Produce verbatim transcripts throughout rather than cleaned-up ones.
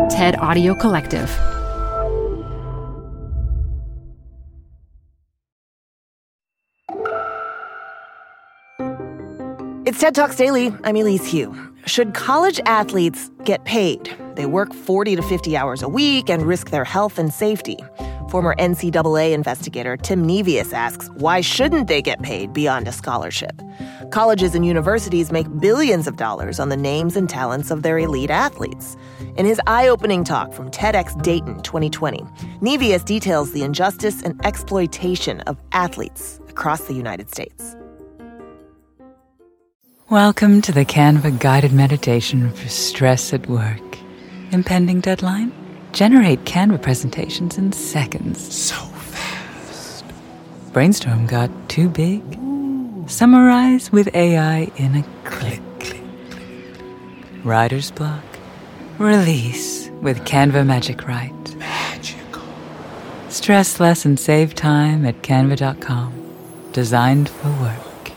TED Audio Collective. It's TED Talks Daily. I'm Elise Hu. Should college athletes get paid? They work forty to fifty hours a week and risk their health and safety. Former N C double A investigator Tim Nevius asks, why shouldn't they get paid beyond a scholarship? Colleges and universities make billions of dollars on the names and talents of their elite athletes. In his eye-opening talk from TEDx Dayton twenty twenty, Nevius details the injustice and exploitation of athletes across the United States. Welcome to the Canva guided meditation for stress at work. Impending deadline? Generate Canva presentations in seconds. So fast. Brainstorm got too big? Ooh. Summarize with A I in a click. click, click. Writer's block? Release with Canva Magic Write. Magical. Stress less and save time at canva dot com. Designed for work.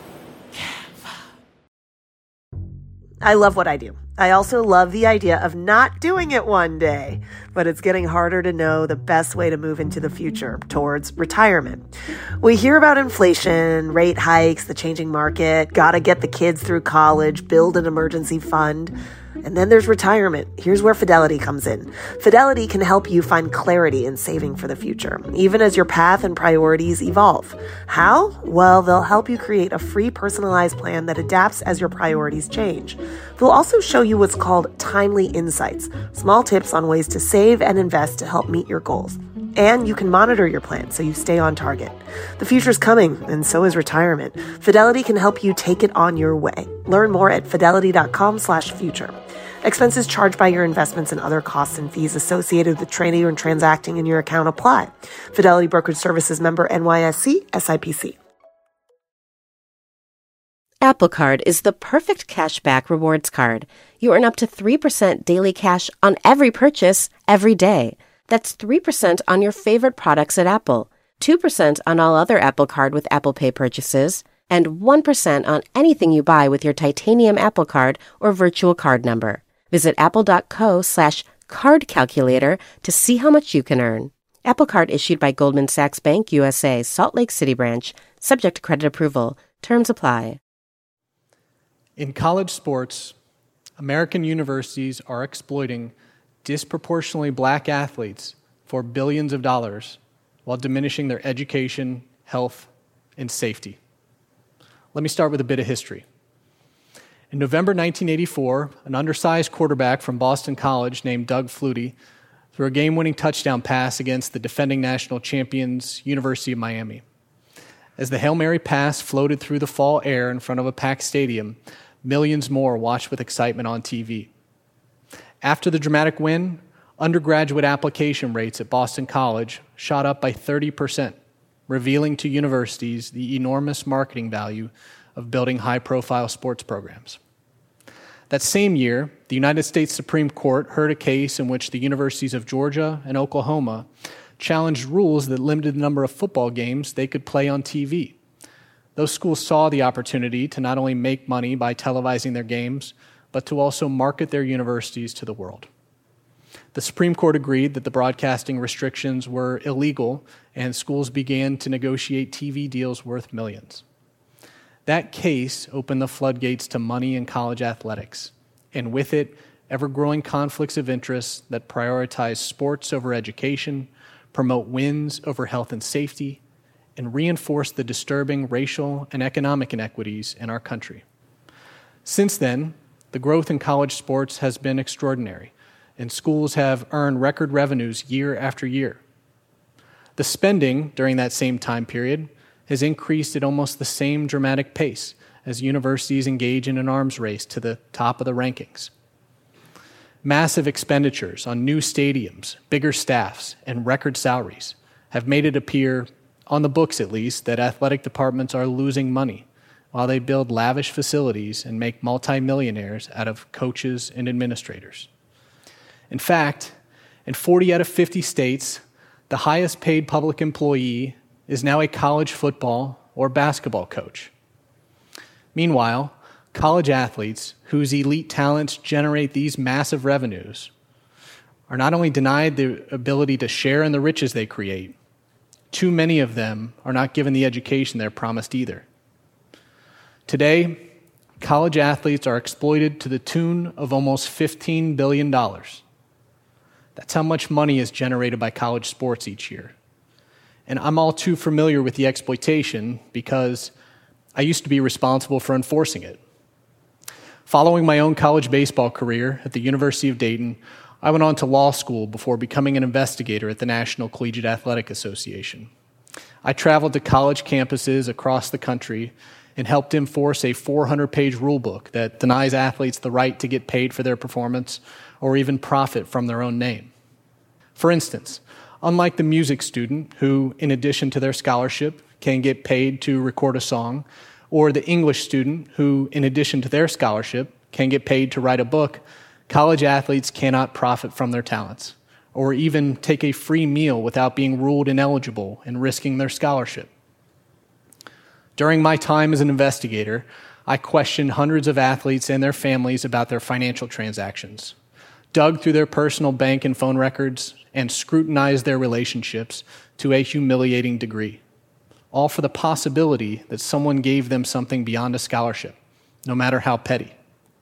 I love what I do. I also love the idea of not doing it one day, but it's getting harder to know the best way to move into the future towards retirement. We hear about inflation, rate hikes, the changing market, gotta get the kids through college, build an emergency fund. And then there's retirement. Here's where Fidelity comes in. Fidelity can help you find clarity in saving for the future, even as your path and priorities evolve. How? Well, they'll help you create a free personalized plan that adapts as your priorities change. They'll also show you what's called timely insights, small tips on ways to save and invest to help meet your goals. And you can monitor your plan so you stay on target. The future's coming, and so is retirement. Fidelity can help you take it on your way. Learn more at fidelity dot com slash future. Expenses charged by your investments and other costs and fees associated with trading and transacting in your account apply. Fidelity Brokerage Services member N Y S E, S I P C. Apple Card is the perfect cashback rewards card. You earn up to three percent daily cash on every purchase, every day. That's three percent on your favorite products at Apple, two percent on all other Apple Card with Apple Pay purchases, and one percent on anything you buy with your titanium Apple Card or virtual card number. Visit apple.co slash card calculator to see how much you can earn. Apple Card issued by Goldman Sachs Bank U S A, Salt Lake City branch, subject to credit approval. Terms apply. In college sports, American universities are exploiting disproportionately black athletes for billions of dollars while diminishing their education, health, and safety. Let me start with a bit of history. In November nineteen eighty-four, an undersized quarterback from Boston College named Doug Flutie threw a game-winning touchdown pass against the defending national champions, University of Miami. As the Hail Mary pass floated through the fall air in front of a packed stadium, millions more watched with excitement on T V. After the dramatic win, undergraduate application rates at Boston College shot up by thirty percent, revealing to universities the enormous marketing value of building high-profile sports programs. That same year, the United States Supreme Court heard a case in which the universities of Georgia and Oklahoma challenged rules that limited the number of football games they could play on T V. Those schools saw the opportunity to not only make money by televising their games, but to also market their universities to the world. The Supreme Court agreed that the broadcasting restrictions were illegal, and schools began to negotiate T V deals worth millions. That case opened the floodgates to money in college athletics, and with it, ever-growing conflicts of interest that prioritize sports over education, promote wins over health and safety, and reinforce the disturbing racial and economic inequities in our country. Since then, the growth in college sports has been extraordinary, and schools have earned record revenues year after year. The spending during that same time period has increased at almost the same dramatic pace as universities engage in an arms race to the top of the rankings. Massive expenditures on new stadiums, bigger staffs, and record salaries have made it appear, on the books at least, that athletic departments are losing money while they build lavish facilities and make multimillionaires out of coaches and administrators. In fact, in forty out of fifty states, the highest paid public employee is now a college football or basketball coach. Meanwhile, college athletes whose elite talents generate these massive revenues are not only denied the ability to share in the riches they create, too many of them are not given the education they're promised either. Today, college athletes are exploited to the tune of almost fifteen billion dollars. That's how much money is generated by college sports each year. And I'm all too familiar with the exploitation because I used to be responsible for enforcing it. Following my own college baseball career at the University of Dayton, I went on to law school before becoming an investigator at the National Collegiate Athletic Association. I traveled to college campuses across the country and helped enforce a four hundred page rule book that denies athletes the right to get paid for their performance or even profit from their own name. For instance, unlike the music student who, in addition to their scholarship, can get paid to record a song, or the English student who, in addition to their scholarship, can get paid to write a book, college athletes cannot profit from their talents, or even take a free meal without being ruled ineligible and risking their scholarship. During my time as an investigator, I questioned hundreds of athletes and their families about their financial transactions, dug through their personal bank and phone records, and scrutinized their relationships to a humiliating degree, all for the possibility that someone gave them something beyond a scholarship, no matter how petty.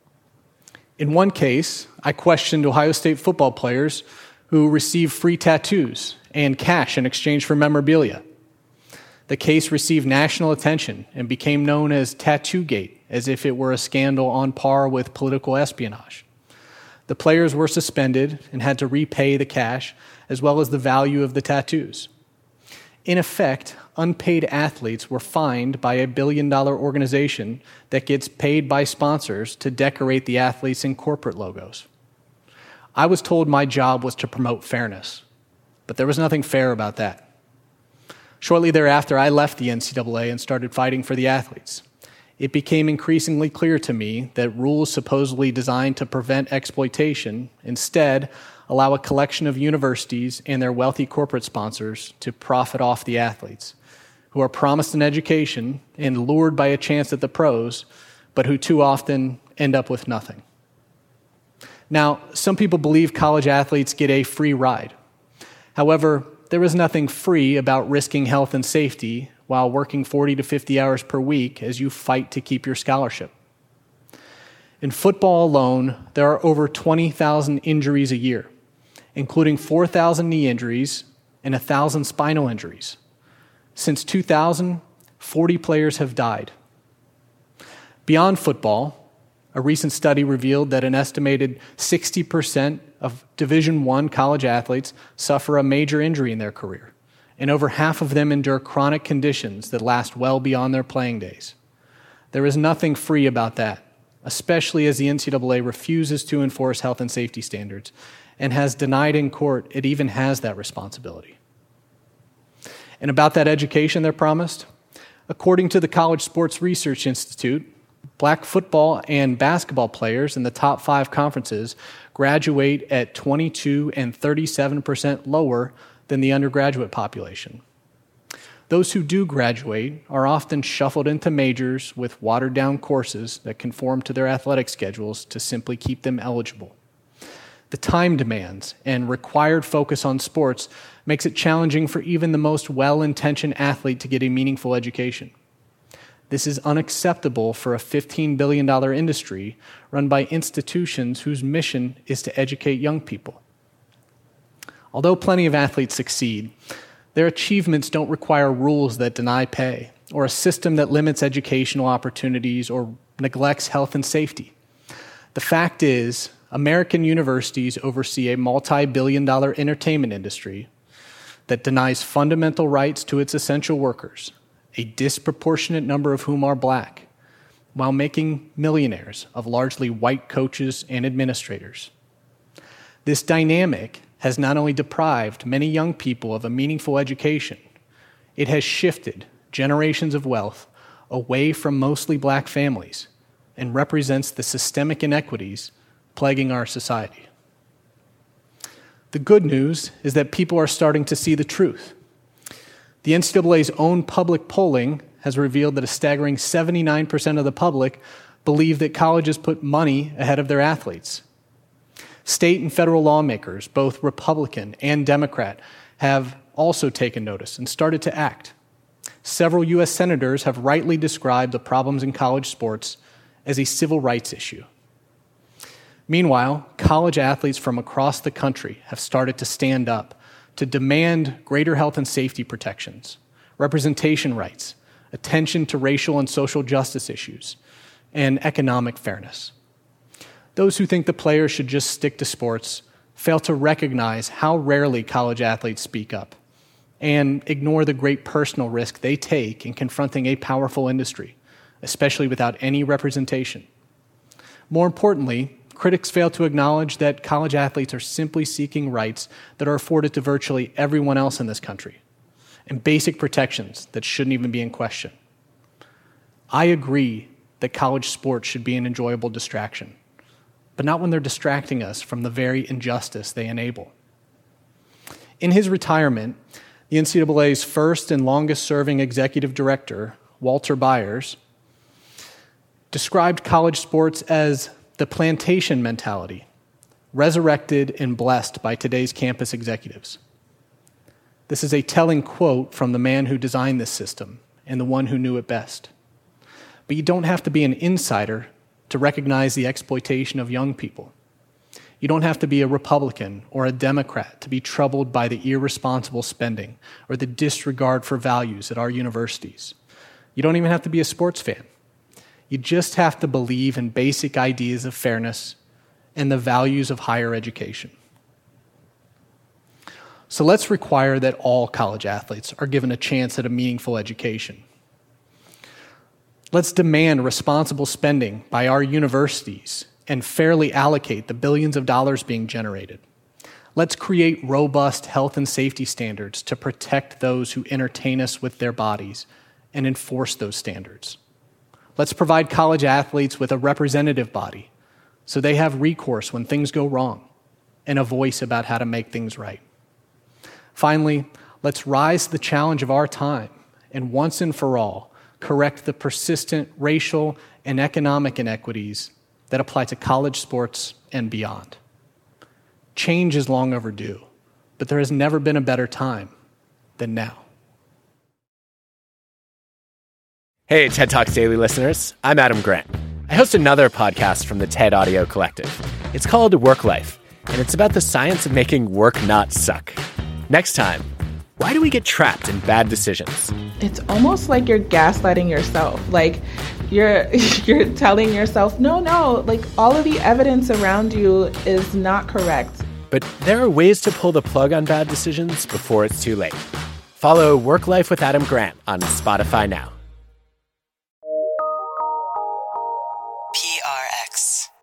In one case, I questioned Ohio State football players who received free tattoos and cash in exchange for memorabilia. The case received national attention and became known as Tattoogate, as if it were a scandal on par with political espionage. The players were suspended and had to repay the cash as well as the value of the tattoos. In effect, unpaid athletes were fined by a billion-dollar organization that gets paid by sponsors to decorate the athletes in corporate logos. I was told my job was to promote fairness, but there was nothing fair about that. Shortly thereafter, I left the N C double A and started fighting for the athletes. It became increasingly clear to me that rules supposedly designed to prevent exploitation instead allow a collection of universities and their wealthy corporate sponsors to profit off the athletes, who are promised an education and lured by a chance at the pros, but who too often end up with nothing. Now, some people believe college athletes get a free ride. However, there is nothing free about risking health and safety while working forty to fifty hours per week as you fight to keep your scholarship. In football alone, there are over twenty thousand injuries a year, including four thousand knee injuries and one thousand spinal injuries. Since two thousand, forty players have died. Beyond football, a recent study revealed that an estimated sixty percent of Division I college athletes suffer a major injury in their career, and over half of them endure chronic conditions that last well beyond their playing days. There is nothing free about that, especially as the N C double A refuses to enforce health and safety standards and has denied in court it even has that responsibility. And about that education they're promised, according to the College Sports Research Institute, black football and basketball players in the top five conferences graduate at twenty-two and thirty-seven percent lower than the undergraduate population. Those who do graduate are often shuffled into majors with watered-down courses that conform to their athletic schedules to simply keep them eligible. The time demands and required focus on sports makes it challenging for even the most well-intentioned athlete to get a meaningful education. This is unacceptable for a fifteen billion dollars industry run by institutions whose mission is to educate young people. Although plenty of athletes succeed, their achievements don't require rules that deny pay or a system that limits educational opportunities or neglects health and safety. The fact is, American universities oversee a multi-billion dollar entertainment industry that denies fundamental rights to its essential workers, a disproportionate number of whom are black, while making millionaires of largely white coaches and administrators. This dynamic has not only deprived many young people of a meaningful education, it has shifted generations of wealth away from mostly black families and represents the systemic inequities plaguing our society. The good news is that people are starting to see the truth. The N C double A's own public polling has revealed that a staggering seventy-nine percent of the public believe that colleges put money ahead of their athletes. State and federal lawmakers, both Republican and Democrat, have also taken notice and started to act. Several U S senators have rightly described the problems in college sports as a civil rights issue. Meanwhile, college athletes from across the country have started to stand up to demand greater health and safety protections, representation rights, attention to racial and social justice issues, and economic fairness. Those who think the players should just stick to sports fail to recognize how rarely college athletes speak up and ignore the great personal risk they take in confronting a powerful industry, especially without any representation. More importantly, critics fail to acknowledge that college athletes are simply seeking rights that are afforded to virtually everyone else in this country, and basic protections that shouldn't even be in question. I agree that college sports should be an enjoyable distraction, but not when they're distracting us from the very injustice they enable. In his retirement, the N C double A's first and longest-serving executive director, Walter Byers, described college sports as the plantation mentality, resurrected and blessed by today's campus executives. This is a telling quote from the man who designed this system and the one who knew it best. But you don't have to be an insider to recognize the exploitation of young people. You don't have to be a Republican or a Democrat to be troubled by the irresponsible spending or the disregard for values at our universities. You don't even have to be a sports fan. You just have to believe in basic ideas of fairness and the values of higher education. So let's require that all college athletes are given a chance at a meaningful education. Let's demand responsible spending by our universities and fairly allocate the billions of dollars being generated. Let's create robust health and safety standards to protect those who entertain us with their bodies and enforce those standards. Let's provide college athletes with a representative body so they have recourse when things go wrong and a voice about how to make things right. Finally, let's rise to the challenge of our time and once and for all correct the persistent racial and economic inequities that apply to college sports and beyond. Change is long overdue, but there has never been a better time than now. Hey, TED Talks Daily listeners. I'm Adam Grant. I host another podcast from the TED Audio Collective. It's called Work Life, and it's about the science of making work not suck. Next time, why do we get trapped in bad decisions? It's almost like you're gaslighting yourself. Like you're you're telling yourself, no, no, like all of the evidence around you is not correct. But there are ways to pull the plug on bad decisions before it's too late. Follow Work Life with Adam Grant on Spotify now. P R X.